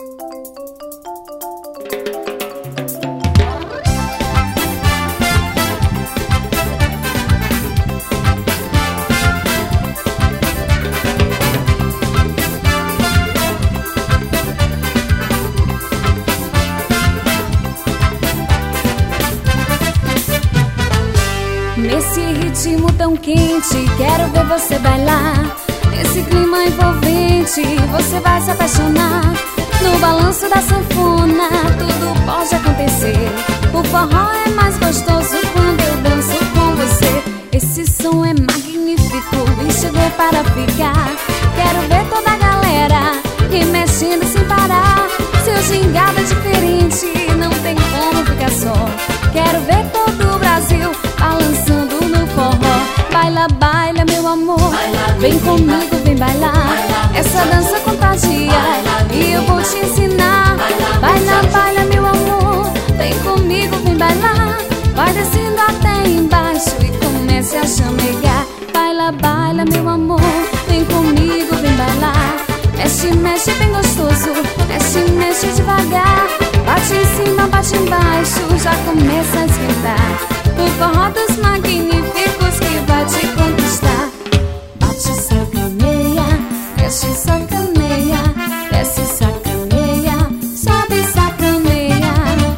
Nesse ritmo tão quente, quero ver você bailar. Nesse clima envolvente, você vai se apaixonar. No balanço da sanfona, tudo pode acontecer. O forró é mais gostoso quando eu danço com você. Esse som é magnífico e chegou para ficar. Quero ver toda a galera remexendo sem parar. Seu gingado é diferente, não tem como ficar só. Quero ver todo o Brasil balançando no forró. Baila, baila, meu amor, vem comigo, vem bailar. Essa dança contagia e eu vou te ensinar. Baila, baila, meu amor, vem comigo, vem bailar. Vai descendo até embaixo e comece a chamegar. Baila, baila, meu amor, vem comigo, vem bailar. Mexe, mexe bem gostoso, mexe, mexe devagar. Bate em cima, bate embaixo, já começa a esquentar. O forró dos magníficos que vai te conquistar. Bate, sacaneia, mexe, sacaneia, desce, sacaneia, sobe, sacaneia.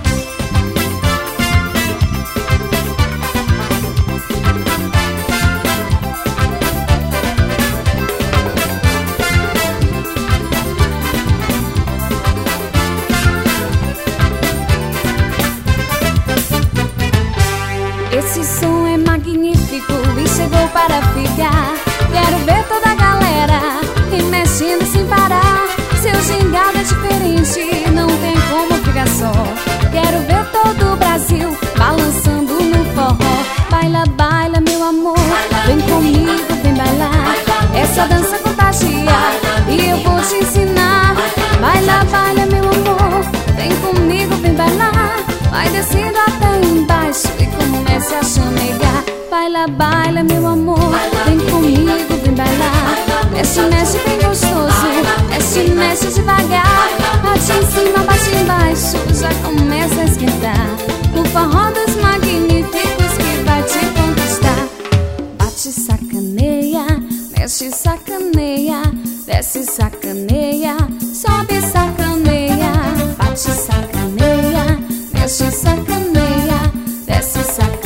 Esse som é magnífico e chegou para ficar. Quero ver toda a galera remexendo sem parar. Seu gingado é diferente, não tem como ficar só. Quero ver todo o Brasil balançando no forró. Baila, baila, meu amor, vem comigo, vem bailar. Essa dança contagia e eu vou te ensinar. Baila, baila, meu amor, vem comigo, vem bailar. Vai descendo até embaixo e comece a chamegar. Baila, baila, meu amor, vem comigo, vem bailar. Mexe, mexe bem gostoso, mexe, mexe devagar. Bate em cima, bate embaixo, já começa a esquentar. O forró dos magníficos que vai te conquistar. Bate, sacaneia, mexe, sacaneia, desce, sacaneia, sobe, sacaneia. Bate, sacaneia, mexe, sacaneia, desce, sacaneia.